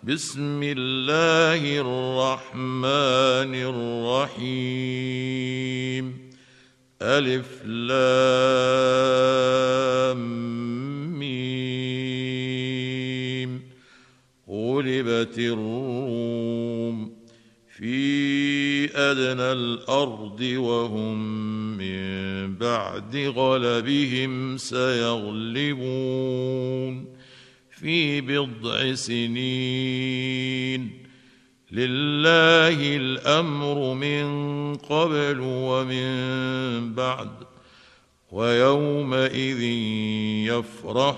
بسم الله الرحمن الرحيم ألف لام ميم غلبت الروم في أدنى الأرض وهم من بعد غلبهم سيغلبون في بضع سنين لله الأمر من قبل ومن بعد ويومئذ يفرح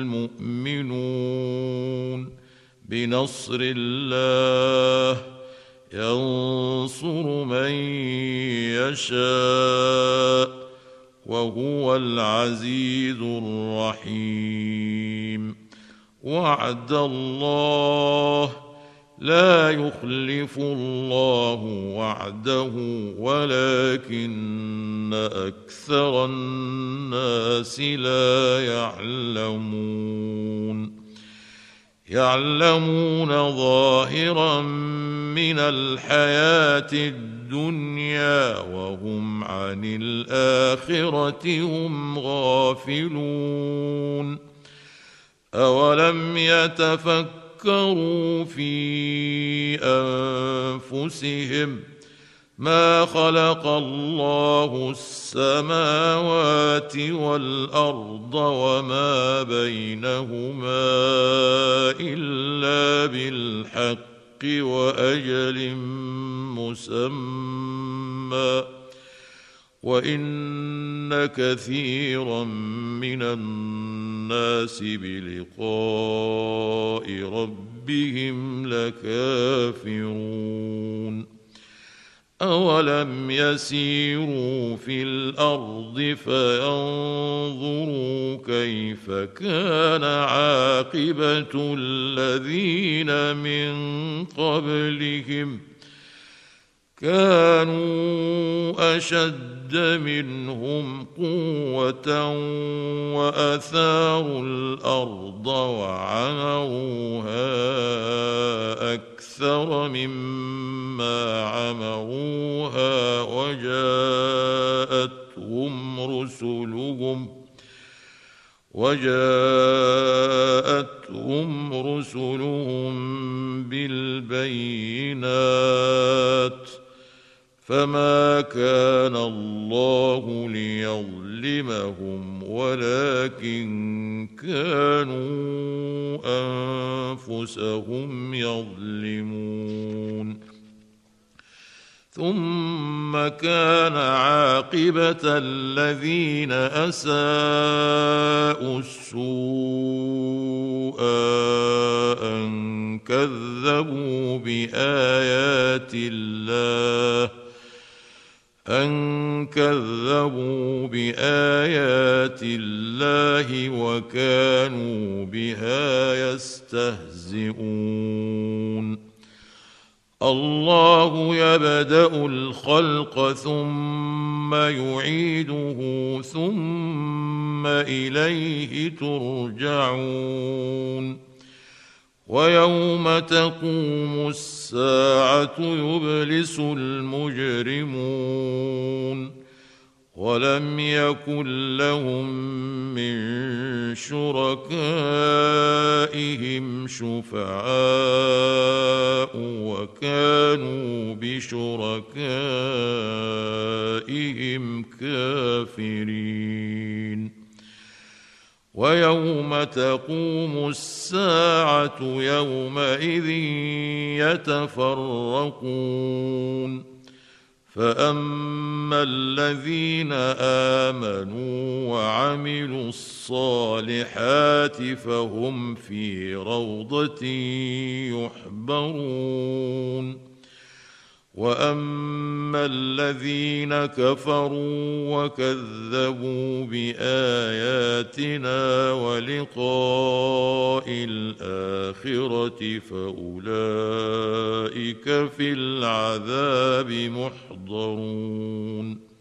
المؤمنون بنصر الله ينصر من يشاء وهو العزيز الرحيم وعد الله لا يخلف الله وعده ولكن أكثر الناس لا يعلمون ظاهرا من الحياة الدنيا وهم عن الآخرة هم غافلون أولم يتفكروا في أنفسهم ما خلق الله السماوات والأرض وما بينهما إلا بالحق وأجل مسمى وإن كثيرا من الناس بلقاء ربهم لكافرون أولم يسيروا في الأرض فينظروا كيف كان عاقبة الذين من قبلهم كانوا أشد منهم قوة وأثاروا الأرض وعمروها أكثر مما عمروها وجاءتهم رسلهم بالبينات فما كان الله ليظلمهم ولكن كانوا أنفسهم يظلمون ثم كان عاقبة الذين أساءوا السوء أن كذبوا بآيات الله وكانوا بها يستهزئون الله يبدأ الخلق ثم يعيده ثم إليه ترجعون ويوم تقوم الساعة يبلس المجرمون ولم يكن لهم من شركائهم شفعاء وكانوا بشركائهم كافرين ويوم تقوم الساعة يومئذ يتفرقون فأما الذين آمنوا وعملوا الصالحات فهم في روضة يحبرون وأما الذين كفروا وكذبوا بآياتنا ولقاء الآخرة فأولئك في العذاب محضرون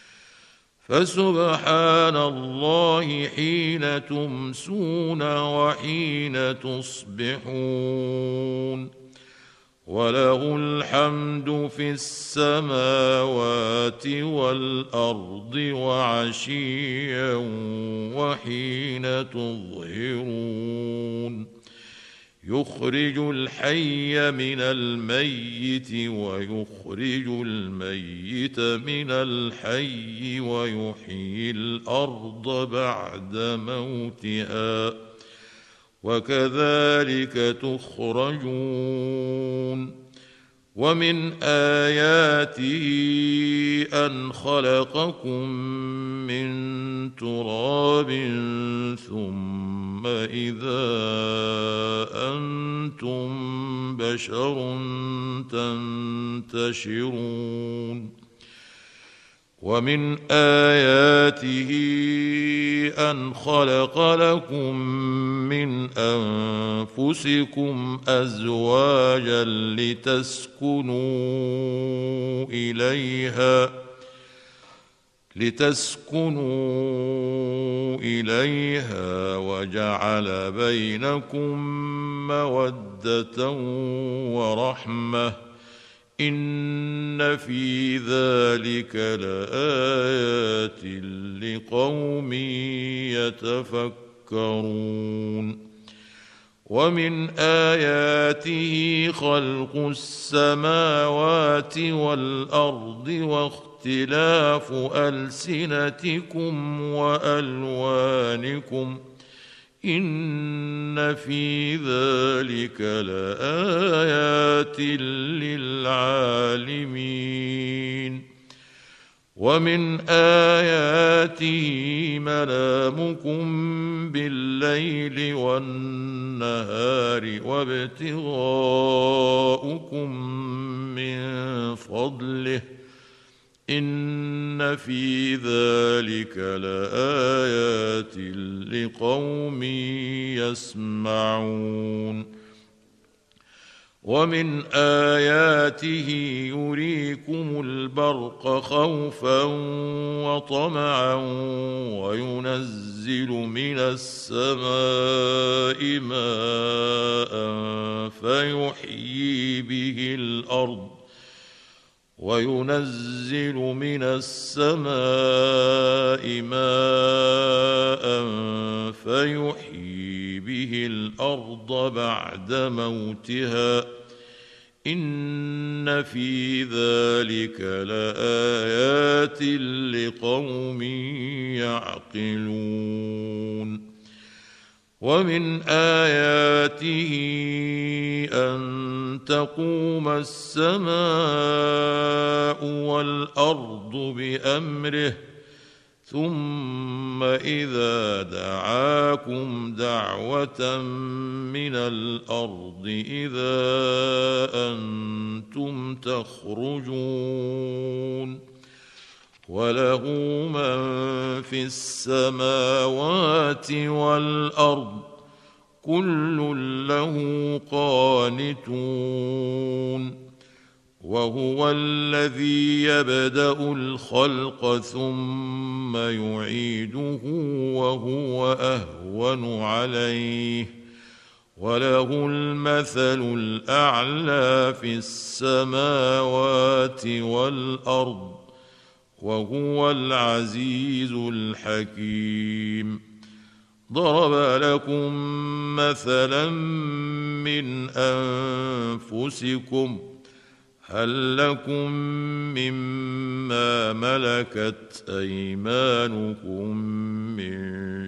فسبحان الله حين تمسون وحين تصبحون وله الحمد في السماوات والأرض وعشيا وحين تظهرون يخرج الحي من الميت ويخرج الميت من الحي ويحيي الأرض بعد موتها وكذلك تخرجون ومن آياته أن خلقكم من تراب ثم إذا أنتم بشر تنتشرون ومن آياته أن خلق لكم من أنفسكم أزواجا لتسكنوا إليها وجعل بينكم مودة ورحمة إن في ذلك لآيات لقوم يتفكرون ومن آياته خلق السماوات والأرض واختلاف ألسنتكم وألوانكم إن في ذلك لآيات للعالمين ومن آياته منامكم بالليل والنهار وابتغاؤكم من فضله إن في ذلك لآيات لقوم يسمعون ومن آياته يريكم البرق خوفا وطمعا وينزل من السماء ماء فيحيي به الأرض بعد موتها إن في ذلك لآيات لقوم يعقلون ومن آياته أن تقوم السماء والأرض بأمره ثم إذا دعاكم دعوة من الأرض إذا أنتم تخرجون وله من في السماوات والأرض كل له قانتون وهو الذي يبدأ الخلق ثم يعيده وهو أهون عليه وله المثل الأعلى في السماوات والأرض وهو العزيز الحكيم ضرب لكم مثلا من أنفسكم هل لكم مما ملكت أيمانكم من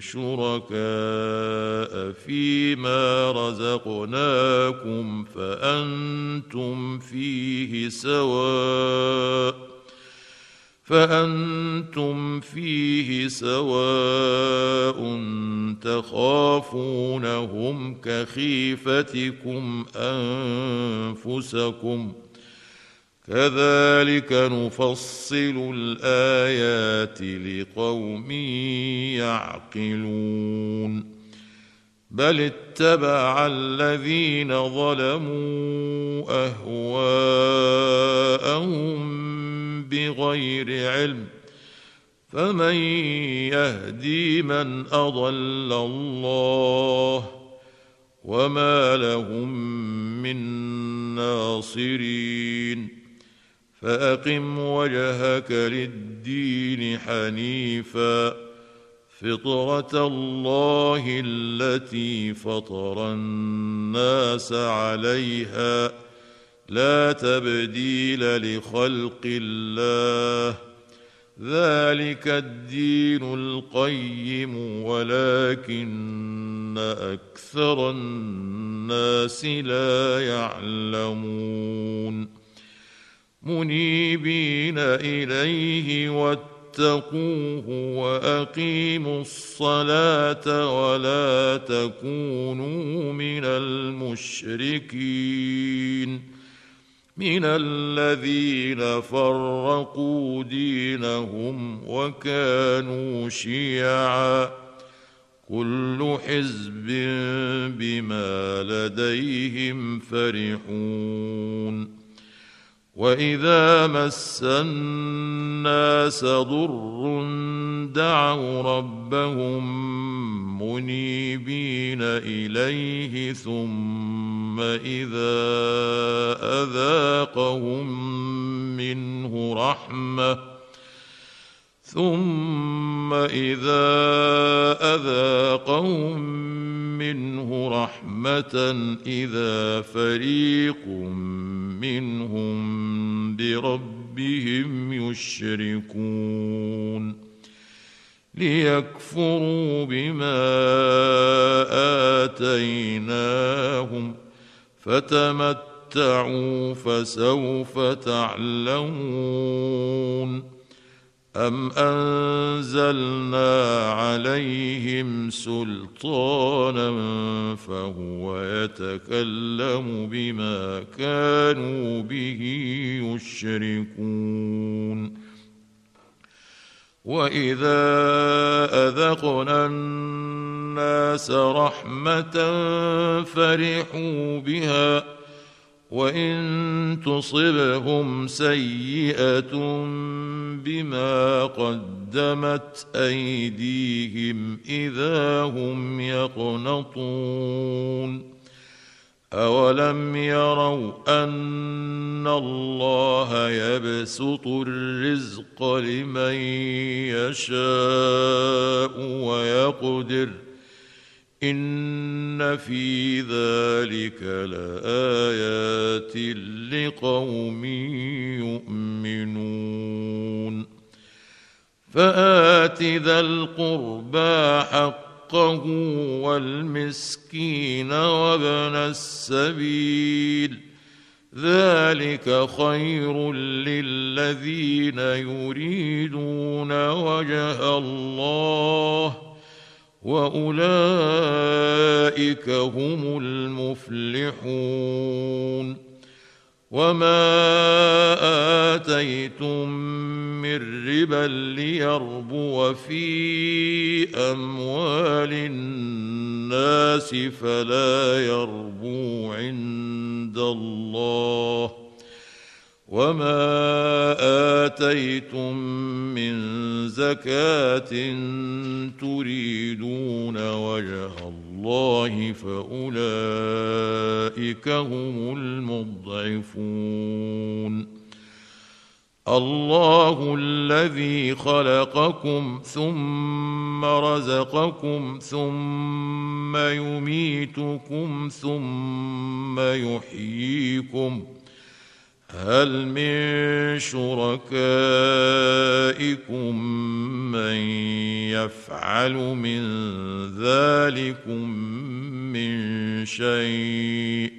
شركاء فيما رزقناكم فأنتم فيه سواء تخافونهم كخيفتكم أنفسكم كذلك نفصل الآيات لقوم يعقلون بل اتبع الذين ظلموا أهواءهم بغير علم فمن يهدي من أضل الله وما لهم من ناصرين الناصرين فأقم وجهك للدين حنيفا فطرة الله التي فطر الناس عليها لا تبديل لخلق الله ذلك الدين القيم ولكن أكثر الناس لا يعلمون منيبين إليه واتقوه وأقيموا الصلاة ولا تكونوا من المشركين من الذين فرقوا دينهم وكانوا شيعا كل حزب بما لديهم فرحون وإذا مس الناس ضر دعوا ربهم منيبين إليه ثم إذا أذاقهم منه رحمة إذا فريق منهم بربهم يشركون ليكفروا بما آتيناهم فتمتعوا فسوف تعلمون أم أنزلنا عليهم سلطانا فهو يتكلم بما كانوا به يشركون وإذا أذقنا الناس رحمة فرحوا بها وإن تصبهم سيئة بما قدمت أيديهم إذا هم يقنطون أولم يروا أن الله يبسط الرزق لمن يشاء ويقدر إن في ذلك لآيات لقوم يؤمنون فآت ذا القربى حقه والمسكين وابن السبيل ذلك خير للذين يريدون وجه الله وأولئك هم المفلحون وما آتيتم من ربا ليربو في أموال الناس فلا يربو عند الله وما آتيتم من زكاة تريدون وجه الله فأولئك هم المضعفون الله الذي خلقكم ثم رزقكم ثم يميتكم ثم يحييكم هل من شركائكم من يفعل من ذلكم من شيء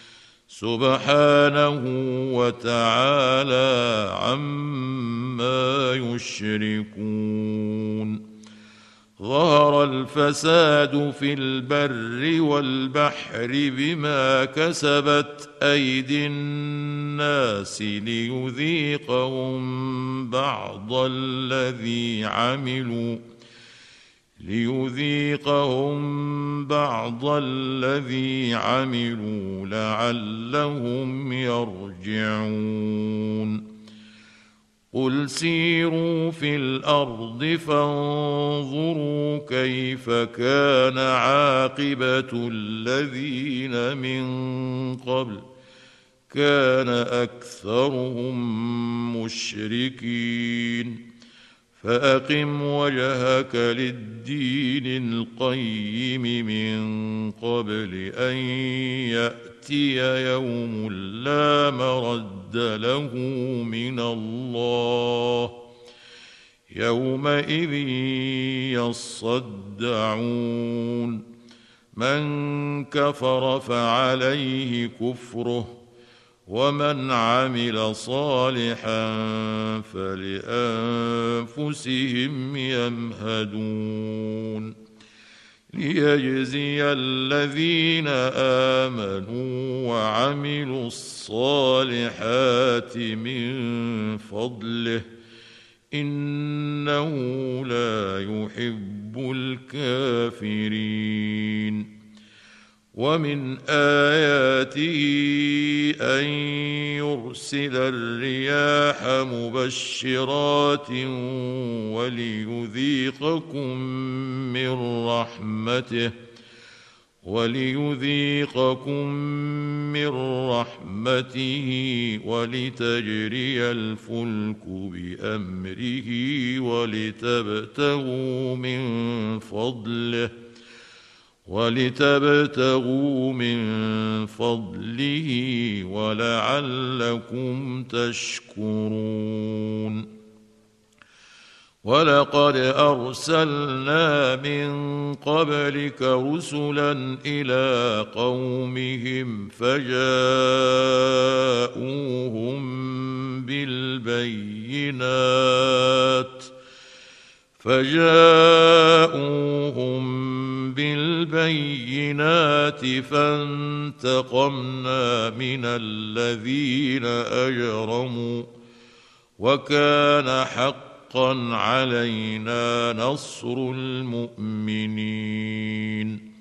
سبحانه وتعالى عما يشركون ظهر الفساد في البر والبحر بما كسبت أيدي الناس ليذيقهم بعض الذي عملوا لعلهم يرجعون قل سيروا في الأرض فانظروا كيف كان عاقبة الذين من قبل كان أكثرهم مشركين فأقم وجهك للدين القيم من قبل أن يأتي يوم لا مرد له من الله يومئذ يصدعون من كفر فعليه كفره ومن عمل صالحا فلأنفسهم يمهدون ليجزي الذين آمنوا وعملوا الصالحات من فضله إنه لا يحب الكافرين ومن آياته أن يرسل الرياح مبشرات وليذيقكم من رحمته ولتجري الفلك بأمره ولتبتغوا من فضله ولعلكم تشكرون ولقد أرسلنا من قبلك رسلا إلى قومهم فجاءوهم بالبينات فانتقمنا من الذين أجرموا وكان حقا علينا نصر المؤمنين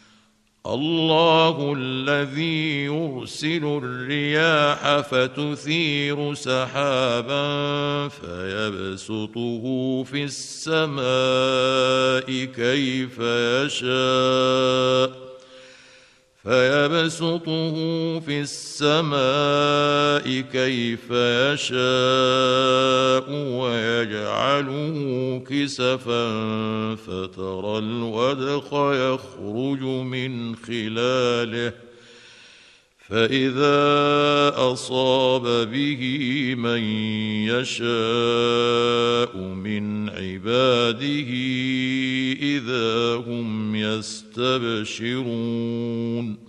الله الذي يرسل الرياح فتثير سحابا فيبسطه في السماء كيف يشاء ويجعله كسفا فترى الودق يخرج من خلاله فإذا أصاب به من يشاء من عباده إذا هم يستبشرون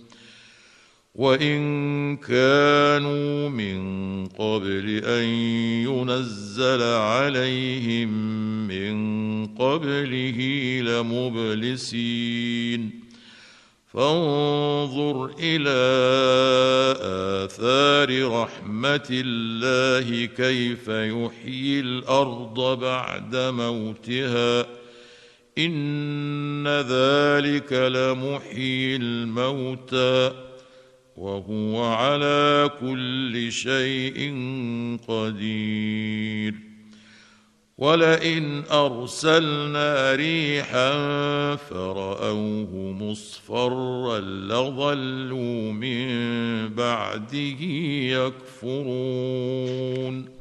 وإن كانوا من قبل أن ينزل عليهم من قبله لمبلسين فانظر إلى آثار رحمة الله كيف يحيي الأرض بعد موتها إن ذلك لمحيي الموتى وهو على كل شيء قدير ولئن أرسلنا ريحا فرأوه مصفرا لظلوا من بعده يكفرون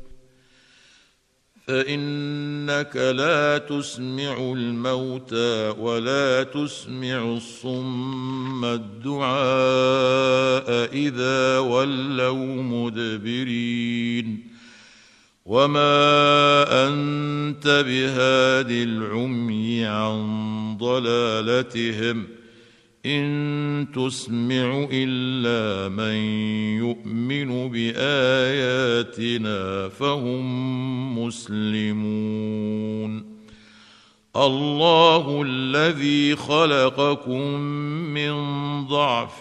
فإنك لا تسمع الموتى ولا تسمع الصم الدعاء إذا ولوا مدبرين وما أنت بهاد العمي عن ضلالتهم إن تسمع إلا من يؤمن بآياتنا فهم مسلمون الله الذي خلقكم من ضعف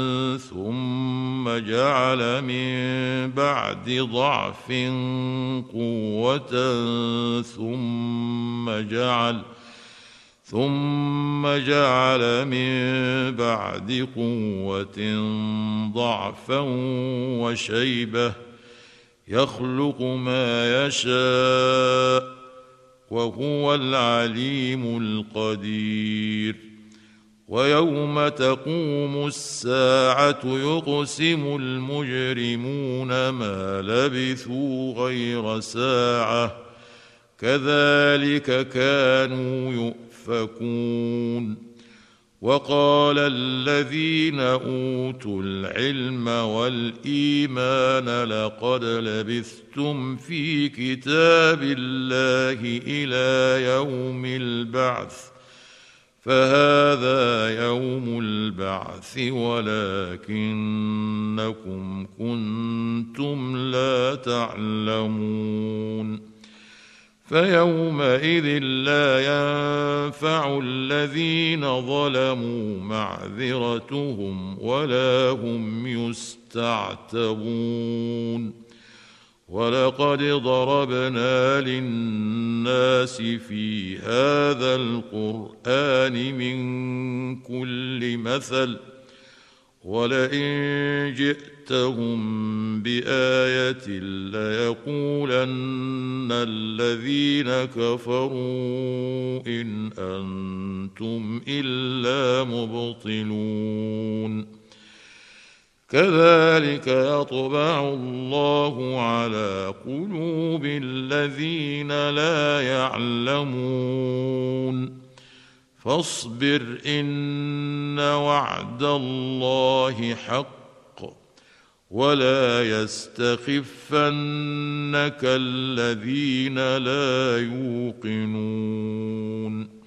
ثم جعل من بعد ضعف قوة ثم جعل من بعد قوة ضعفا وشيبة يخلق ما يشاء وهو العليم القدير ويوم تقوم الساعة يقسم المجرمون ما لبثوا غير ساعة كذلك كانوا يؤفكون. وقال الذين أوتوا العلم والإيمان لقد لبثتم في كتاب الله إلى يوم البعث فهذا يوم البعث ولكنكم كنتم لا تعلمون. فيومئذ لا ينفع الذين ظلموا معذرتهم ولا هم يستعتبون. ولقد ضربنا للناس في هذا القرآن من كل مثل ولئن جئتهم بآية ليقولن الذين كفروا إن أنتم إلا مبطلون. كذلك يطبع الله على قلوب الذين لا يعلمون. فاصبر إن وعد الله حق ولا يستخفنك الذين لا يوقنون.